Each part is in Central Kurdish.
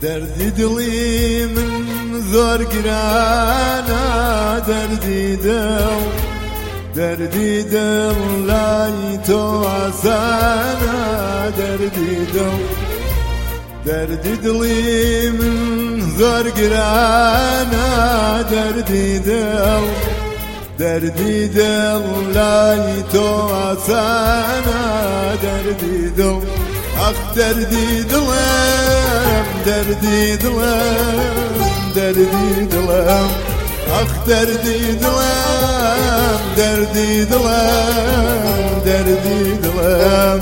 دردی دڵی من زۆر گرانە دەردی دڵ دەردی دڵ لای تۆ ئاسانە دەردی دڵ دەردی دڵی من زۆر گرانە دەردی دڵ دەردی دڵ لای تۆ ئاسانە دەردی دڵ ئەخ دەردی دڵم دەردی دڵم دەردی دڵم ئەخ دەردی دڵم دەردی دڵم دەردی دڵم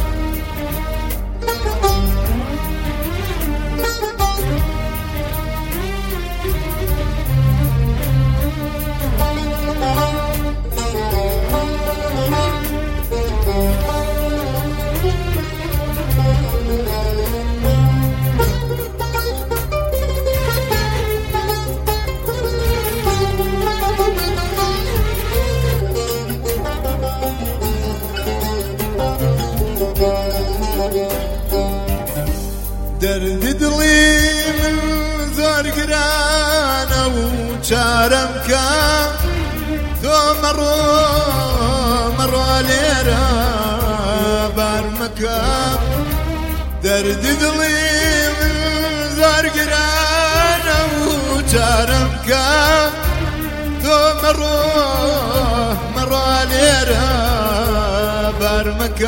دەردی دڵی من زۆر گرانە و چارەم کە تۆ مەڕۆ لێرە بار مەکە دەردی دڵی من زۆر گرانە و چارەم کە تۆ مەڕۆ لێرە بار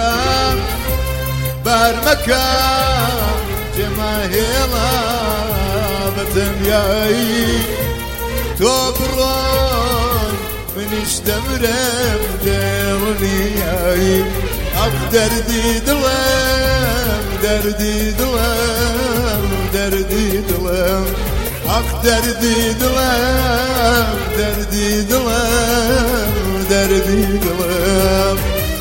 مەکە جێمە هێڵا بەتەنیایی تۆ بڕۆی منیش دەمرم دڵنیایی ئەخ دەردی دڵم دەردی دڵم دەردی دڵم ئەخ دەردی دڵم دەردی دڵم دەردی دڵم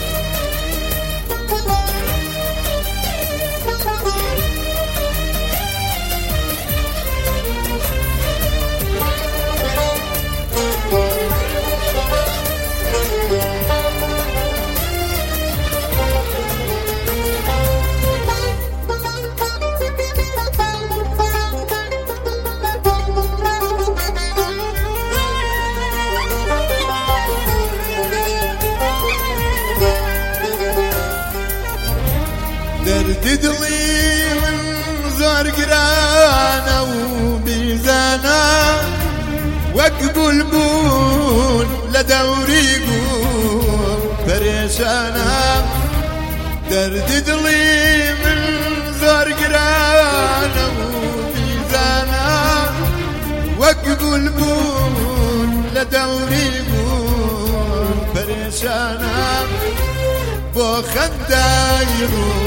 دەردی دڵی من زۆر گرانە و بیزانە وەک بولبول لە دەوری گوڵ پەرێشانە دەردی دڵی من زۆر گرانە و بیزانە وەک بولبول لە دەوری گوڵ پەرێشانە بۆ خەندای ڕوو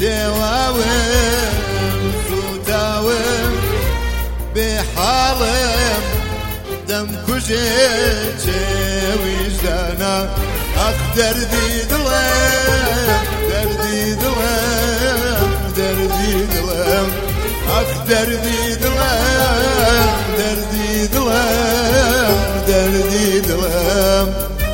شێواوم سوتاوم بێ حاڵم دەمکوژێ چێویژدانە ئەخ دەردی دڵم دەردی دڵم دەردی دڵم ئەخ دەردی دڵم دەردی دڵم دەردی دڵم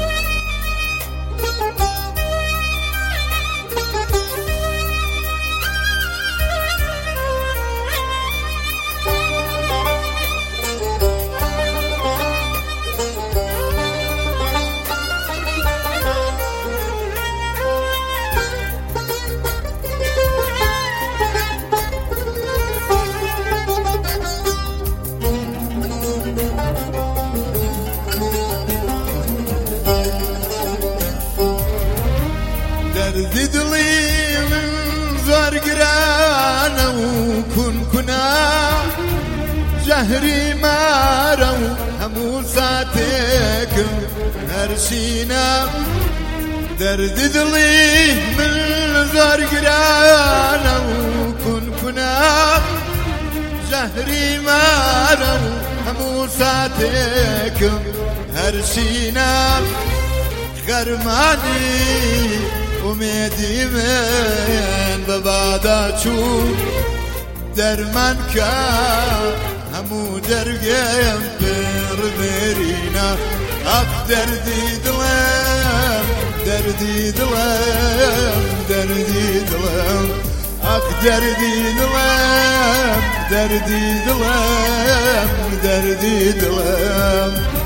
دەردی دڵی من زۆر گرانە و کونکونە ژەهری مارە و هەموو ساتێکم هەرشینە دەردی دڵی من زۆر گرانە و کونکونە ژەهری مارە و هەموو ساتێکم هەرشینە غەرمانی ئومێدی من بە بادا چوو دەرمان کە هەموو دەرگێم پڕمێرینە ئەخ دەردی دڵم دەردی دڵم دەردی دڵم وەک دەردی دڵم دەردی دڵم دەردی دڵم